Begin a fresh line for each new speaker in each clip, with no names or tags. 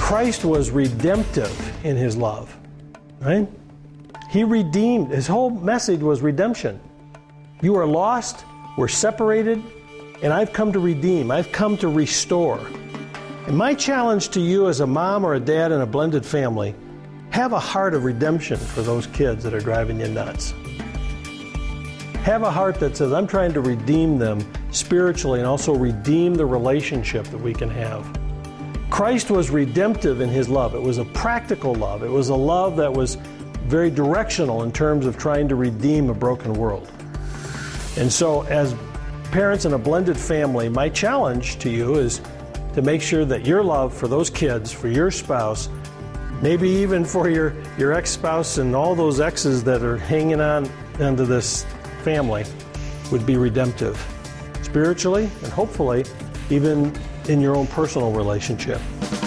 Christ was redemptive in his love, right? He redeemed. His whole message was redemption. You are lost, we're separated, and I've come to redeem. I've come to restore. And my challenge to you as a mom or a dad in a blended family, have a heart of redemption for those kids that are driving you nuts. Have a heart that says, I'm trying to redeem them spiritually and also redeem the relationship that we can have. Christ was redemptive in his love. It was a practical love. It was a love that was very directional in terms of trying to redeem a broken world. And so as parents in a blended family, my challenge to you is to make sure that your love for those kids, for your spouse, maybe even for your ex-spouse and all those exes that are hanging on into this family, would be redemptive spiritually and hopefully even in your own personal relationship.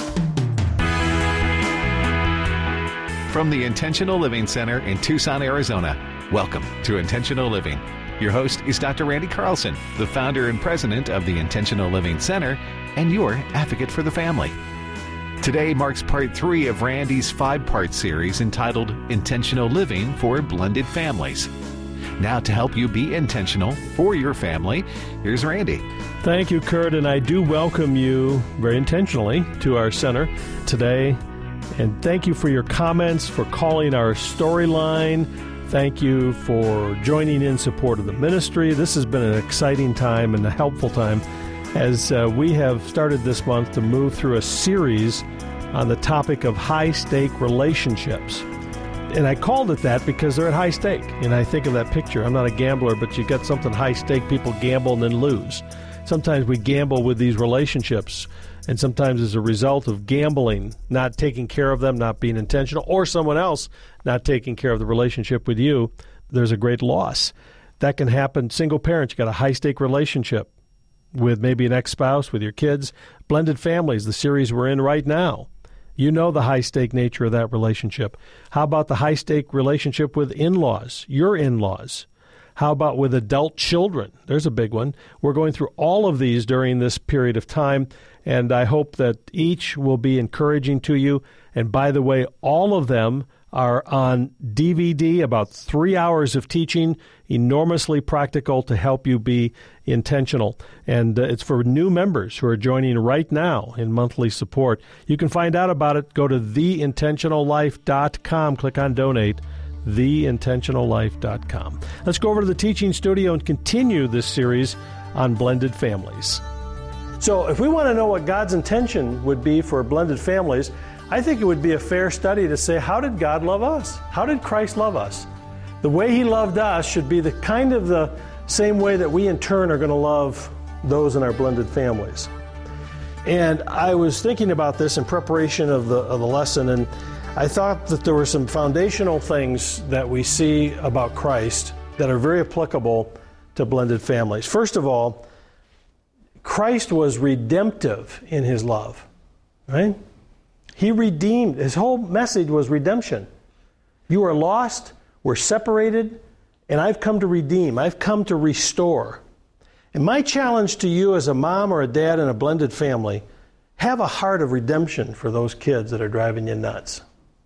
From the Intentional Living Center in Tucson, Arizona, welcome to Intentional Living. Your host is Dr. Randy Carlson, the founder and president of the Intentional Living Center and your advocate for the family. Today marks part 3 of Randy's 5-part series entitled Intentional Living for Blended Families. Now to help you be intentional for your family, here's Randy.
Thank you, Kurt, and I do welcome you very intentionally to our center today. And thank you for your comments, for calling our storyline. Thank you for joining in support of the ministry. This has been an exciting time and a helpful time as we have started this month to move through a series on the topic of high-stake relationships. And I called it that because they're at high stake. And I think of that picture. I'm not a gambler, but you get something high stake, people gamble and then lose. Sometimes we gamble with these relationships, and sometimes as a result of gambling, not taking care of them, not being intentional, or someone else not taking care of the relationship with you, there's a great loss. That can happen. Single parents, you got a high-stake relationship with maybe an ex-spouse, with your kids. Blended families, the series we're in right now. You know the high-stake nature of that relationship. How about the high-stake relationship with in-laws, your in-laws? How about with adult children? There's a big one. We're going through all of these during this period of time, and I hope that each will be encouraging to you. And by the way, all of them are on DVD, about 3 hours of teaching, enormously practical to help you be intentional. And it's for new members who are joining right now in monthly support. You can find out about it. Go to theintentionallife.com. Click on Donate, theintentionallife.com. Let's go over to the teaching studio and continue this series on blended families. So if we want to know what God's intention would be for blended families, I think it would be a fair study to say, how did God love us? How did Christ love us? The way he loved us should be the kind of the same way that we in turn are going to love those in our blended families. And I was thinking about this in preparation of the lesson, and I thought that there were some foundational things that we see about Christ that are very applicable to blended families. First of all, Christ was redemptive in his love, right? He redeemed. His whole message was redemption. You are lost, we're separated, and I've come to redeem. I've come to restore. And my challenge to you as a mom or a dad in a blended family, have a heart of redemption for those kids that are driving you nuts.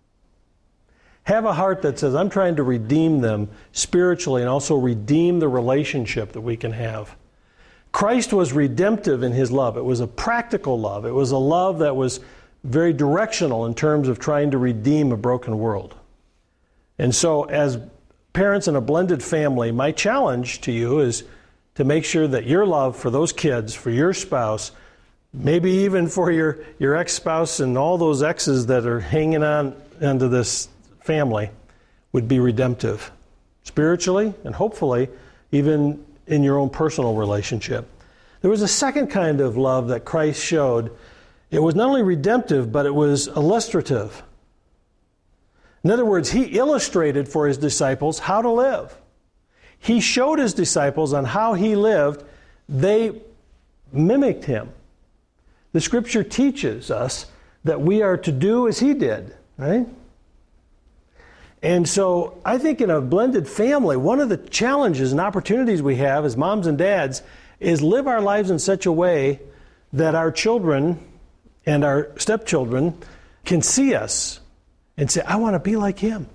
Have a heart that says, I'm trying to redeem them spiritually and also redeem the relationship that we can have. Christ was redemptive in his love. It was a practical love. It was a love that was very directional in terms of trying to redeem a broken world. And so as parents in a blended family, my challenge to you is to make sure that your love for those kids, for your spouse, maybe even for your ex-spouse and all those exes that are hanging on into this family, would be redemptive spiritually and hopefully even in your own personal relationship. There was a second kind of love that Christ showed. It was not only redemptive, but it was illustrative. In other words, he illustrated for his disciples how to live. He showed his disciples on how he lived. They mimicked him. The Scripture teaches us that we are to do as he did, right? And so I think in a blended family, one of the challenges and opportunities we have as moms and dads is live our lives in such a way that our children and our stepchildren can see us and say, I want to be like him.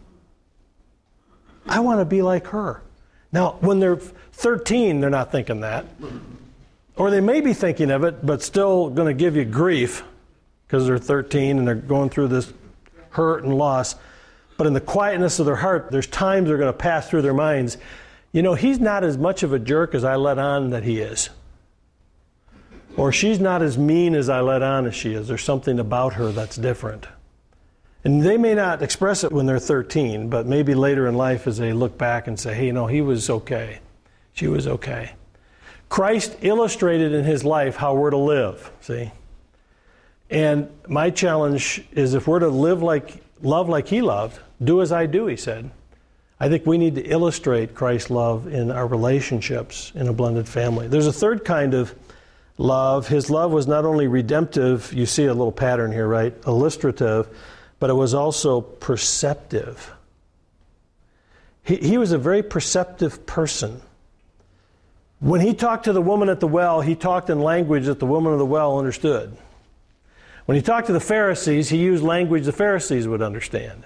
I want to be like her. Now, when they're 13, they're not thinking that. Or they may be thinking of it, but still going to give you grief because they're 13 and they're going through this hurt and loss. But in the quietness of their heart, there's times they're going to pass through their minds. You know, he's not as much of a jerk as I let on that he is. Or she's not as mean as I let on as she is. There's something about her that's different. And they may not express it when they're 13, but maybe later in life as they look back and say, hey, you know, he was okay. She was okay. Christ illustrated in his life how we're to live, see? And my challenge is if we're to love like he loved, do as I do, he said. I think we need to illustrate Christ's love in our relationships in a blended family. There's a third kind of love. His love was not only redemptive, you see a little pattern here, right? Illustrative, but it was also perceptive. He was a very perceptive person. When he talked to the woman at the well, he talked in language that the woman of the well understood. When he talked to the Pharisees, he used language the Pharisees would understand.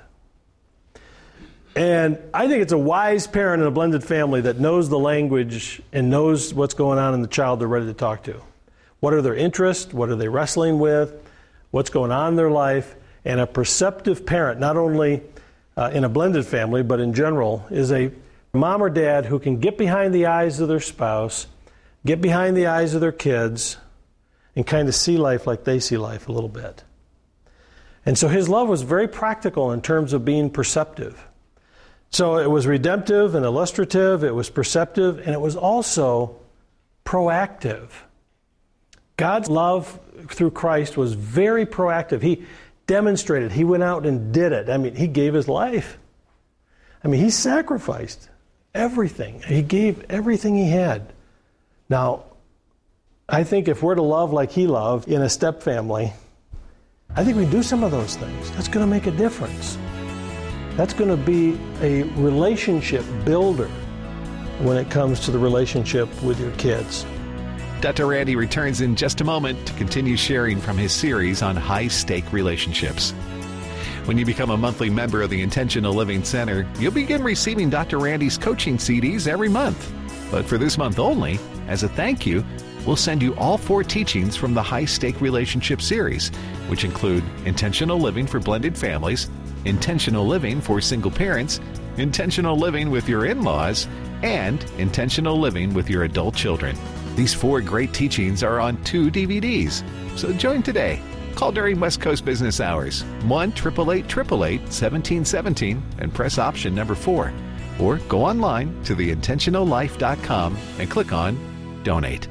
And I think it's a wise parent in a blended family that knows the language and knows what's going on in the child they're ready to talk to. What are their interests? What are they wrestling with? What's going on in their life? And a perceptive parent, not only in a blended family, but in general, is a mom or dad who can get behind the eyes of their spouse, get behind the eyes of their kids, and kind of see life like they see life a little bit. And so his love was very practical in terms of being perceptive. So it was redemptive and illustrative, it was perceptive, and it was also proactive. God's love through Christ was very proactive. He demonstrated, he went out and did it. I mean, he gave his life. I mean, he sacrificed everything. He gave everything he had. Now, I think if we're to love like he loved in a step family, I think we do some of those things. That's going to make a difference. That's going to be a relationship builder when it comes to the relationship with your kids.
Dr. Randy returns in just a moment to continue sharing from his series on high-stake relationships. When you become a monthly member of the Intentional Living Center, you'll begin receiving Dr. Randy's coaching CDs every month. But for this month only, as a thank you, we'll send you all 4 teachings from the High-Stake Relationship series, which include Intentional Living for Blended Families, Intentional Living for Single Parents, Intentional Living with Your In-Laws, and Intentional Living with Your Adult Children. These 4 great teachings are on 2 DVDs, so join today. Call during West Coast business hours, 1-888-888-1717, and press option number 4. Or go online to theintentionallife.com and click on Donate.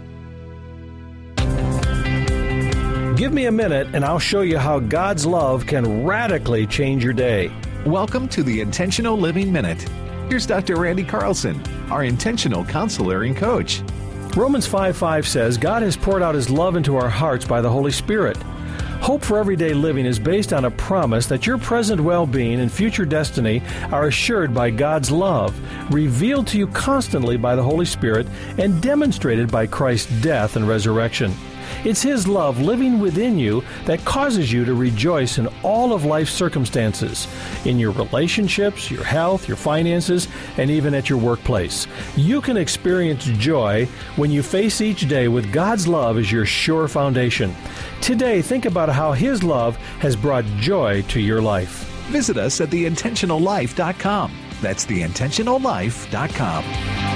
Give me a minute and I'll show you how God's love can radically change your day.
Welcome to the Intentional Living Minute. Here's Dr. Randy Carlson, our intentional counselor and coach.
Romans 5:5 says, God has poured out his love into our hearts by the Holy Spirit. Hope for everyday living is based on a promise that your present well-being and future destiny are assured by God's love, revealed to you constantly by the Holy Spirit and demonstrated by Christ's death and resurrection. It's his love living within you that causes you to rejoice in all of life's circumstances, in your relationships, your health, your finances, and even at your workplace. You can experience joy when you face each day with God's love as your sure foundation. Today, think about how his love has brought joy to your life.
Visit us at theintentionallife.com. That's theintentionallife.com.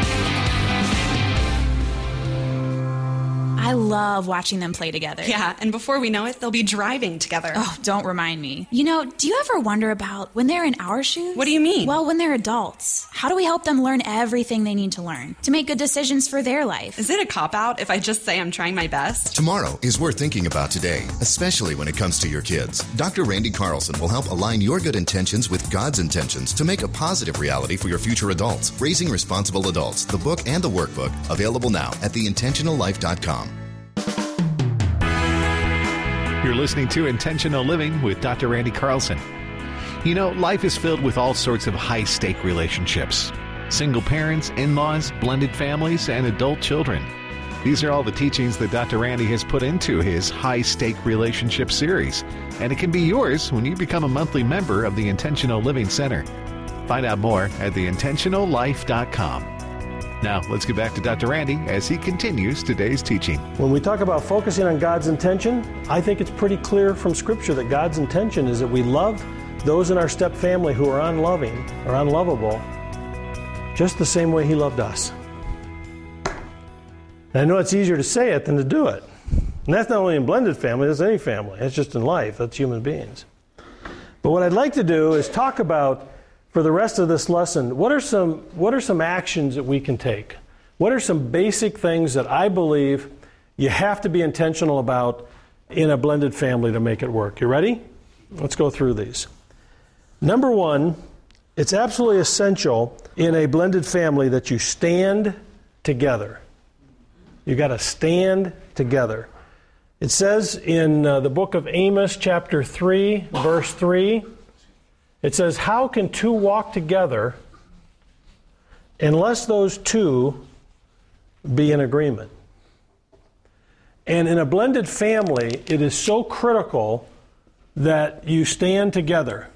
I love watching them play together.
Yeah, and before we know it, they'll be driving together.
Oh, don't remind me. You know, do you ever wonder about when they're in our shoes?
What do you mean?
Well, when they're adults, how do we help them learn everything they need to learn to make good decisions for their life?
Is it a cop-out if I just say I'm trying my best?
Tomorrow is worth thinking about today, especially when it comes to your kids. Dr. Randy Carlson will help align your good intentions with God's intentions to make a positive reality for your future adults. Raising Responsible Adults, the book and the workbook, available now at theintentionallife.com.
You're listening to Intentional Living with Dr. Randy Carlson. You know, life is filled with all sorts of high-stake relationships. Single parents, in-laws, blended families, and adult children. These are all the teachings that Dr. Randy has put into his high-stake relationship series, and it can be yours when you become a monthly member of the Intentional Living Center. Find out more at theintentionallife.com. Now, let's get back to Dr. Randy as he continues today's teaching.
When we talk about focusing on God's intention, I think it's pretty clear from Scripture that God's intention is that we love those in our step family who are unloving or unlovable just the same way He loved us. And I know it's easier to say it than to do it. And that's not only in blended family, that's any family. That's just in life. That's human beings. But what I'd like to do is talk about, for the rest of this lesson, what are some actions that we can take? What are some basic things that I believe you have to be intentional about in a blended family to make it work? You ready? Let's go through these. Number one, it's absolutely essential in a blended family that you stand together. You got to stand together. It says in the book of Amos, chapter 3, verse 3, it says, "How can two walk together unless those two be in agreement?" And in a blended family, it is so critical that you stand together.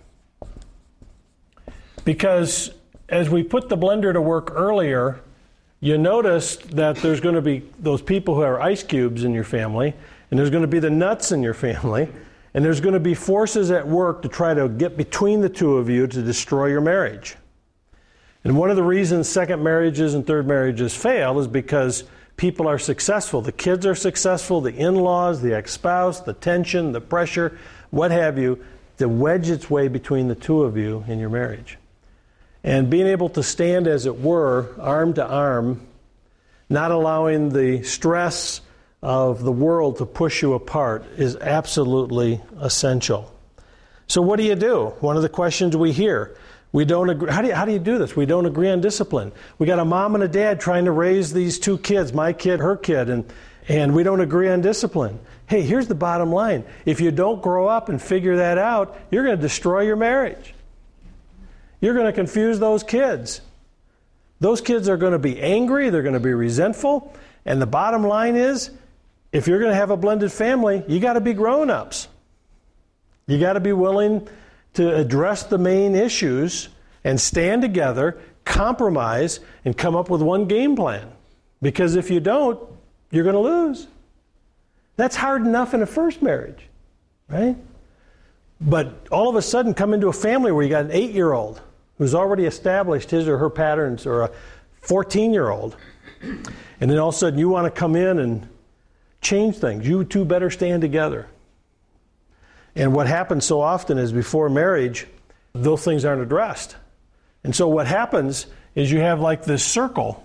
Because as we put the blender to work earlier, you noticed that there's going to be those people who are ice cubes in your family, and there's going to be the nuts in your family, and there's going to be forces at work to try to get between the two of you to destroy your marriage. And one of the reasons second marriages and third marriages fail is because people are successful. The kids are successful, the in-laws, the ex-spouse, the tension, the pressure, what have you, to wedge its way between the two of you in your marriage. And being able to stand, as it were, arm to arm, not allowing the stress of the world to push you apart, is absolutely essential. So what do you do? One of the questions we hear, we don't agree. How do you do this? We don't agree on discipline. We got a mom and a dad trying to raise these two kids, my kid, her kid, and we don't agree on discipline. Hey, here's the bottom line. If you don't grow up and figure that out, you're going to destroy your marriage. You're going to confuse those kids. Those kids are going to be angry, they're going to be resentful, and the bottom line is, if you're going to have a blended family, you got to be grown-ups. You got to be willing to address the main issues and stand together, compromise, and come up with one game plan. Because if you don't, you're going to lose. That's hard enough in a first marriage, right? But all of a sudden come into a family where you got an 8-year-old who's already established his or her patterns, or a 14-year-old, and then all of a sudden you want to come in and change things. You two better stand together. And what happens so often is before marriage, those things aren't addressed. And so what happens is you have like this circle.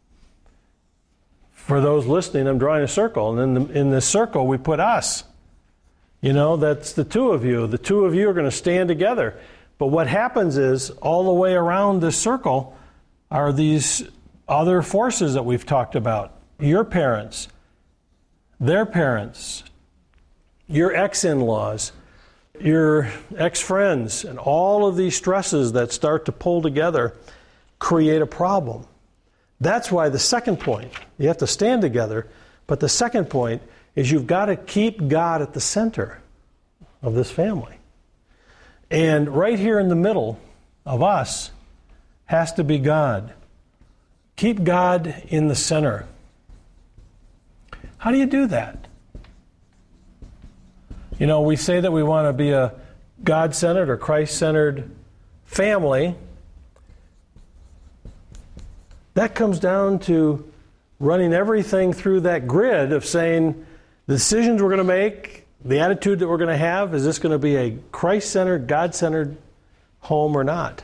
For those listening, I'm drawing a circle, and then in this circle we put us. You know, that's the two of you. The two of you are going to stand together. But what happens is, all the way around this circle are these other forces that we've talked about. Your parents, their parents, your ex-in-laws, your ex-friends, and all of these stresses that start to pull together create a problem. That's why the second point, you have to stand together, but the second point is you've got to keep God at the center of this family. And right here in the middle of us has to be God. Keep God in the center. How do you do that? You know, we say that we want to be a God-centered or Christ-centered family. That comes down to running everything through that grid of saying the decisions we're going to make, the attitude that we're going to have, is this going to be a Christ-centered, God-centered home or not?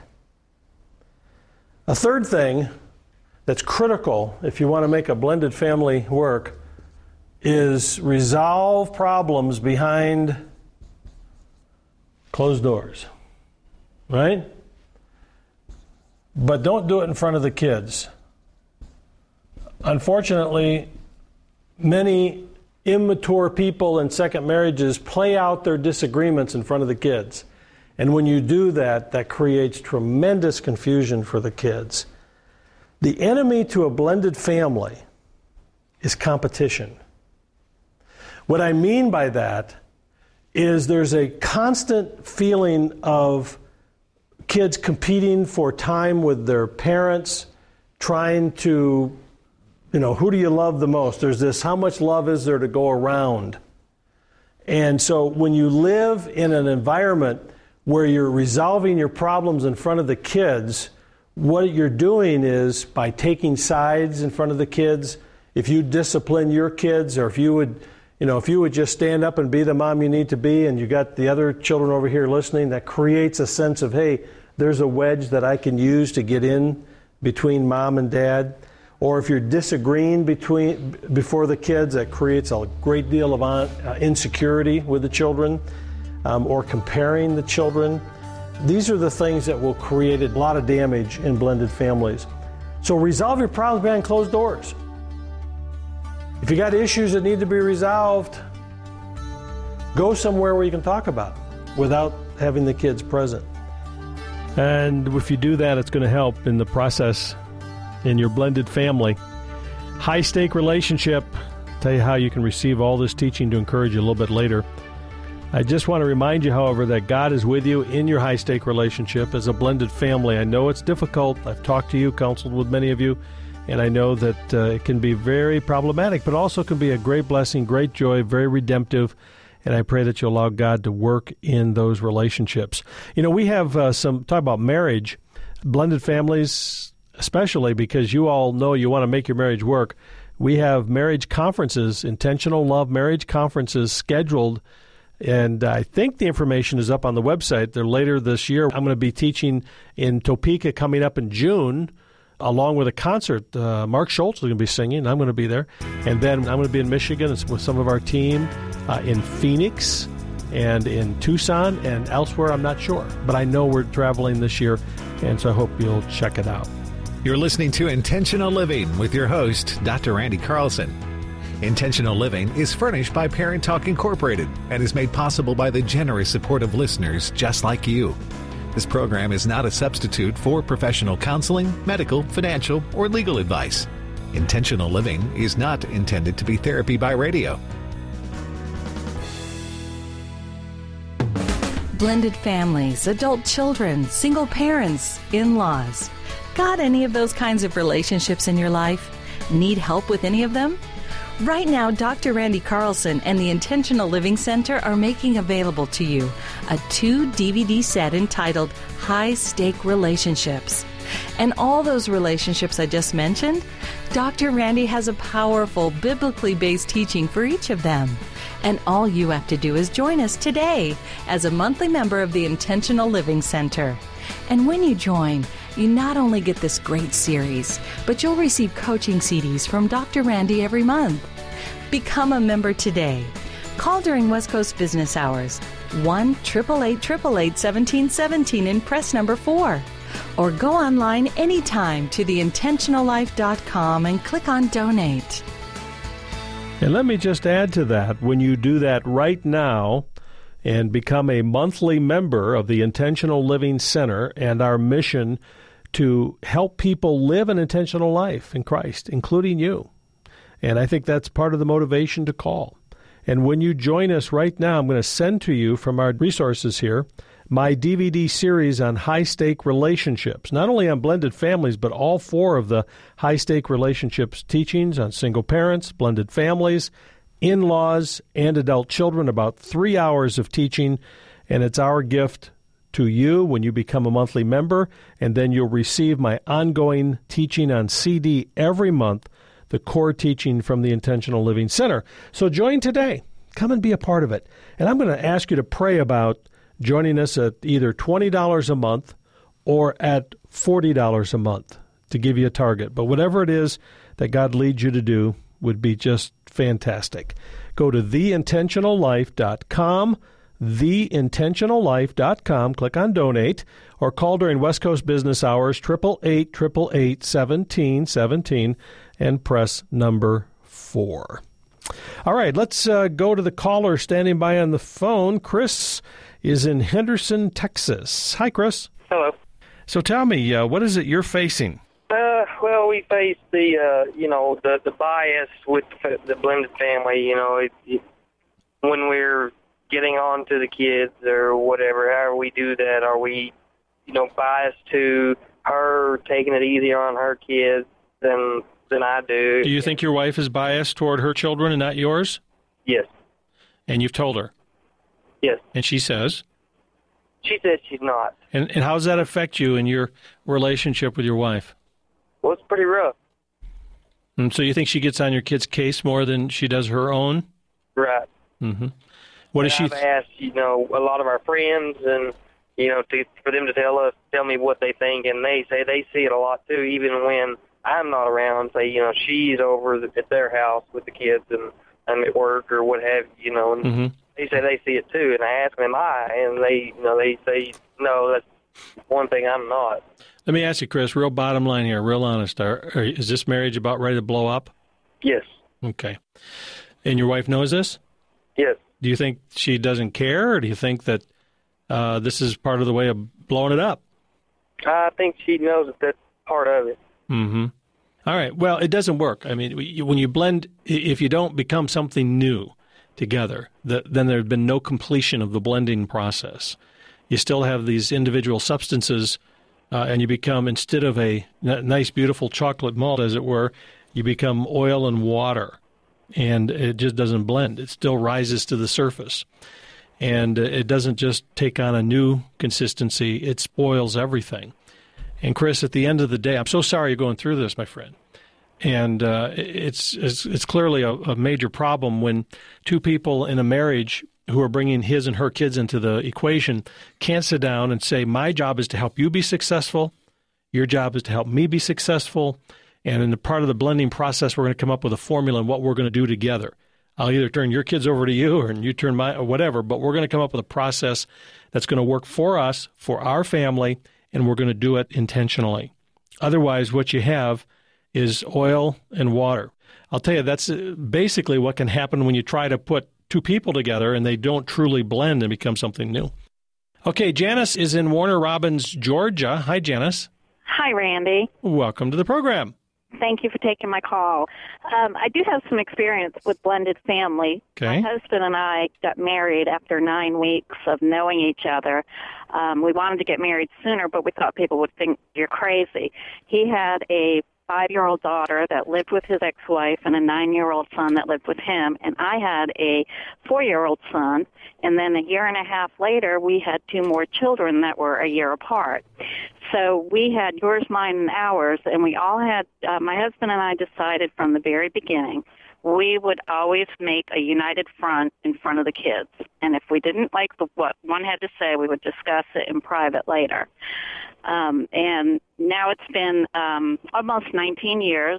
A third thing that's critical if you want to make a blended family work is resolve problems behind closed doors, right? But don't do it in front of the kids. Unfortunately, many immature people in second marriages play out their disagreements in front of the kids. And when you do that, that creates tremendous confusion for the kids. The enemy to a blended family is competition. What I mean by that is there's a constant feeling of kids competing for time with their parents, trying to, who do you love the most? There's this, how much love is there to go around? And so when you live in an environment where you're resolving your problems in front of the kids, what you're doing is by taking sides in front of the kids, if you discipline your kids, or if you would just stand up and be the mom you need to be, and you got the other children over here listening, that creates a sense of, hey, there's a wedge that I can use to get in between mom and dad. Or if you're disagreeing before the kids, that creates a great deal of insecurity with the children, or comparing the children. These are the things that will create a lot of damage in blended families. So resolve your problems behind closed doors. If you got issues that need to be resolved, go somewhere where you can talk about it without having the kids present. And if you do that, it's going to help in the process in your blended family. High-stake relationship. Tell you how you can receive all this teaching to encourage you a little bit later. I just want to remind you, however, that God is with you in your high-stake relationship as a blended family. I know it's difficult. I've talked to you, counseled with many of you, and I know that it can be very problematic, but also can be a great blessing, great joy, very redemptive, and I pray that you allow God to work in those relationships. We have talk about marriage, blended families, especially because you all know you want to make your marriage work. We have marriage conferences, intentional love marriage conferences scheduled, and I think the information is up on the website. They're later this year. I'm going to be teaching in Topeka coming up in June, along with a concert. Mark Schultz is going to be singing. I'm going to be there. And then I'm going to be in Michigan with some of our team, in Phoenix and in Tucson and elsewhere. I'm not sure, but I know we're traveling this year, and so I hope you'll check it out.
You're listening to Intentional Living with your host, Dr. Randy Carlson. Intentional Living is furnished by Parent Talk Incorporated and is made possible by the generous support of listeners just like you. This program is not a substitute for professional counseling, medical, financial, or legal advice. Intentional Living is not intended to be therapy by radio.
Blended families, adult children, single parents, in-laws. Got any of those kinds of relationships in your life? Need help with any of them? Right now, Dr. Randy Carlson and the Intentional Living Center are making available to you a 2-DVD set entitled High Stake Relationships. And all those relationships I just mentioned, Dr. Randy has a powerful, biblically based teaching for each of them. And all you have to do is join us today as a monthly member of the Intentional Living Center. And when you join, you not only get this great series, but you'll receive coaching CDs from Dr. Randy every month. Become a member today. Call during West Coast business hours, 1-888-888-1717 and press number 4. Or go online anytime to theintentionallife.com and click on Donate.
And let me just add to that, when you do that right now and become a monthly member of the Intentional Living Center and our mission to help people live an intentional life in Christ, including you. And I think that's part of the motivation to call. And when you join us right now, I'm going to send to you from our resources here my DVD series on high-stake relationships, not only on blended families, but all 4 of the high-stake relationships teachings on single parents, blended families, in-laws, and adult children, about 3 hours of teaching. And it's our gift to you when you become a monthly member, and then you'll receive my ongoing teaching on CD every month, the core teaching from the Intentional Living Center. So join today. Come and be a part of it. And I'm going to ask you to pray about joining us at either $20 a month or at $40 a month to give you a target. But whatever it is that God leads you to do would be just fantastic. Go to theintentionallife.com, theintentionallife.com, click on Donate, or call during West Coast business hours, 888-888-1717, and press number 4. All right, let's go to the caller standing by on the phone. Chris is in Henderson, Texas. Hi, Chris.
Hello.
So tell me, what is it you're facing?
Well, we face the bias with the blended family. When we're getting on to the kids or whatever, however we do that, are we, biased to her taking it easier on her kids than I do?
Do you think your wife is biased toward her children and not yours?
Yes.
And you've told her?
Yes.
And she says?
She says she's not.
And how does that affect you in your relationship with your wife?
Well, it's pretty rough.
And so you think she gets on your kid's case more than she does her own?
Right.
Mm-hmm. What does she?
I've asked, a lot of our friends, and for them to tell me what they think, and they say they see it a lot too, even when I'm not around. Say, she's over at their house with the kids, and I'm at work or what have you. And
mm-hmm.
they say they see it too, and I ask them, am I? And they say no. That's one thing I'm not.
Let me ask you, Chris, real bottom line here, real honest. Is this marriage about ready to blow up?
Yes.
Okay. And your wife knows this?
Yes.
Do you think she doesn't care, or do you think that this is part of the way of blowing it up?
I think she knows that that's part of it.
Mm-hmm. All right. Well, it doesn't work. I mean, when you blend, if you don't become something new together, then there's been no completion of the blending process. You still have these individual substances, and you become, instead of a nice, beautiful chocolate malt, as it were, you become oil and water. And it just doesn't blend. It still rises to the surface. And it doesn't just take on a new consistency. It spoils everything. And, Chris, at the end of the day, I'm so sorry you're going through this, my friend. And it's clearly a major problem when two people in a marriage who are bringing his and her kids into the equation can't sit down and say, my job is to help you be successful. Your job is to help me be successful. And in the part of the blending process, we're going to come up with a formula and what we're going to do together. I'll either turn your kids over to you or you turn mine or whatever, but we're going to come up with a process that's going to work for us, for our family, and we're going to do it intentionally. Otherwise, what you have is oil and water. I'll tell you, that's basically what can happen when you try to put two people together and they don't truly blend and become something new. Okay, Janice is in Warner Robins, Georgia. Hi, Janice.
Hi, Randy.
Welcome to the program.
Thank you for taking my call. I do have some experience with blended family.
Okay.
My husband and I got married after 9 weeks of knowing each other. We wanted to get married sooner, but we thought people would think you're crazy. He had a 5-year-old daughter that lived with his ex-wife and a 9-year-old son that lived with him, and I had a 4-year-old son, and then a year and a half later, we had 2 more children that were a year apart. So we had yours, mine, and ours, and we all had, my husband and I decided from the very beginning, we would always make a united front in front of the kids. And if we didn't like what one had to say, we would discuss it in private later. And now it's been almost 19 years.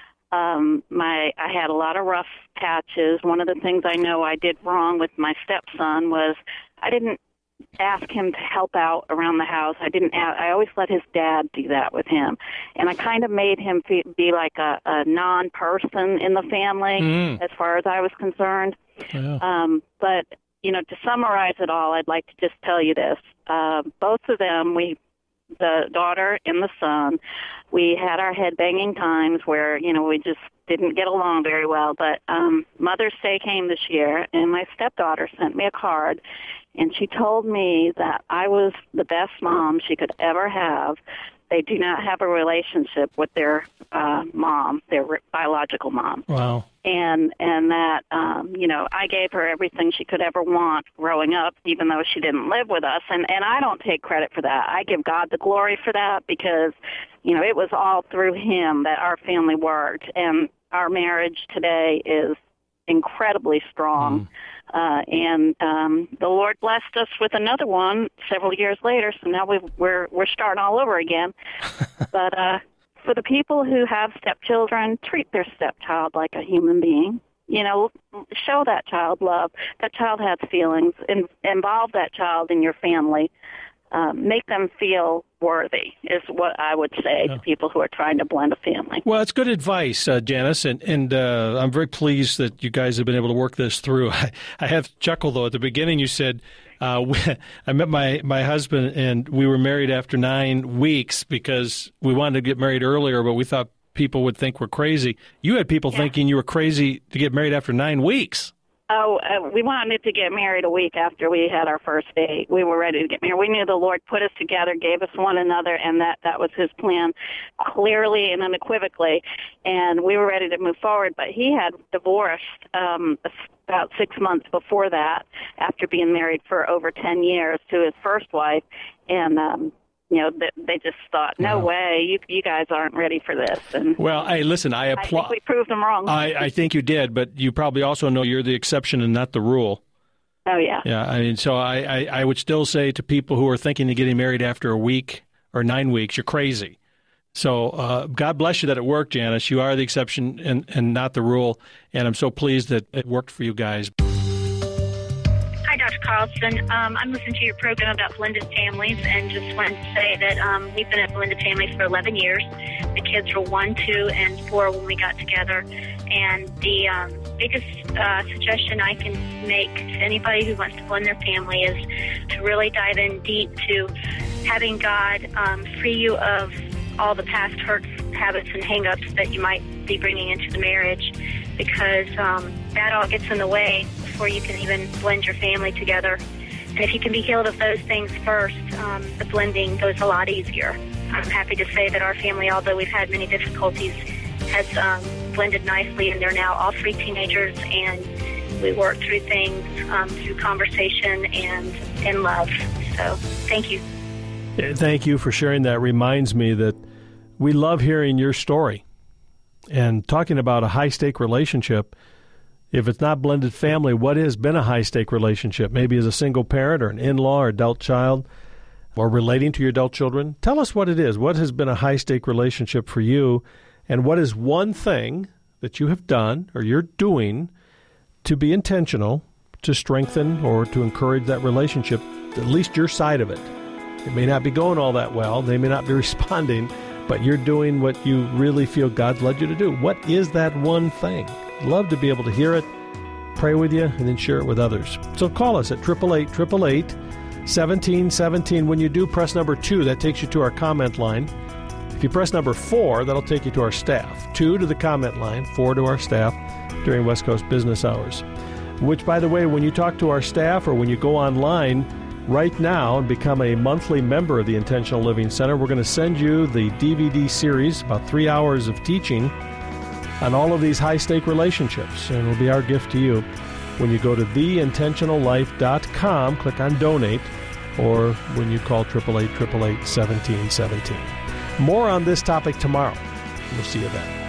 I had a lot of rough patches. One of the things I know I did wrong with my stepson was I didn't ask him to help out around the house. I always let his dad do that with him. And I kind of made him be like a non-person in the family as far as I was concerned. Yeah. But, to summarize it all, I'd like to just tell you this. Both of them, the daughter and the son, we had our head-banging times where, we just didn't get along very well. But Mother's Day came this year, and my stepdaughter sent me a card, and she told me that I was the best mom she could ever have. They do not have a relationship with their mom, their biological mom.
Wow.
And that, I gave her everything she could ever want growing up, even though she didn't live with us. And I don't take credit for that. I give God the glory for that because, it was all through him that our family worked. And our marriage today is incredibly strong. And the Lord blessed us with another one several years later, so now we're starting all over again. But for the people who have stepchildren, treat their stepchild like a human being. Show that child love. That child has feelings. Involve that child in your family. Make them feel worthy is what I would say to people who are trying to blend a family.
Well, it's good advice, Janice, and I'm very pleased that you guys have been able to work this through. I have to chuckle, though. At the beginning, you said, I met my husband, and we were married after 9 weeks because we wanted to get married earlier, but we thought people would think we're crazy. You had people thinking you were crazy to get married after 9 weeks.
Oh, we wanted to get married a week after we had our first date. We were ready to get married. We knew the Lord put us together, gave us one another, and that was his plan clearly and unequivocally. And we were ready to move forward. But he had divorced about 6 months before that, after being married for over 10 years to his first wife. And, they just thought, no way, you guys aren't ready for this. And
well, hey, listen, I
think we proved them wrong.
I think you did, but you probably also know you're the exception and not the rule.
Oh, yeah.
Yeah, I mean, so I would still say to people who are thinking of getting married after a week or 9 weeks, you're crazy. So God bless you that it worked, Janice. You are the exception and not the rule, and I'm so pleased that it worked for you guys.
Hi, Dr. Carlson. I'm listening to your program about blended families and just wanted to say that we've been at blended families for 11 years. The kids were 1, 2, and 4 when we got together. And the biggest suggestion I can make to anybody who wants to blend their family is to really dive in deep to having God free you of all the past hurts, habits, and hang-ups that you might be bringing into the marriage, because that all gets in the way before you can even blend your family together. And if you can be healed of those things first, the blending goes a lot easier. I'm happy to say that our family, although we've had many difficulties, has blended nicely, and they're now all 3 teenagers, and we work through things through conversation and in love. So thank you.
Thank you for sharing that. Reminds me that we love hearing your story and talking about a high-stake relationship. If it's not blended family, what has been a high-stake relationship? Maybe as a single parent or an in-law or adult child or relating to your adult children. Tell us what it is. What has been a high-stake relationship for you, and what is one thing that you have done or you're doing to be intentional to strengthen or to encourage that relationship, at least your side of it? It may not be going all that well. They may not be responding, but you're doing what you really feel God's led you to do. What is that one thing? Love to be able to hear it, pray with you, and then share it with others. So call us at 888-888-1717. When you do, press number 2. That takes you to our comment line. If you press number 4, that'll take you to our staff. 2 to the comment line, 4 to our staff during West Coast business hours. Which, by the way, when you talk to our staff or when you go online right now and become a monthly member of the Intentional Living Center, we're going to send you the DVD series, about 3 hours of teaching on all of these high-stake relationships, and it'll be our gift to you when you go to theintentionallife.com, click on Donate, or when you call 888-888-1717. More on this topic tomorrow. We'll see you then.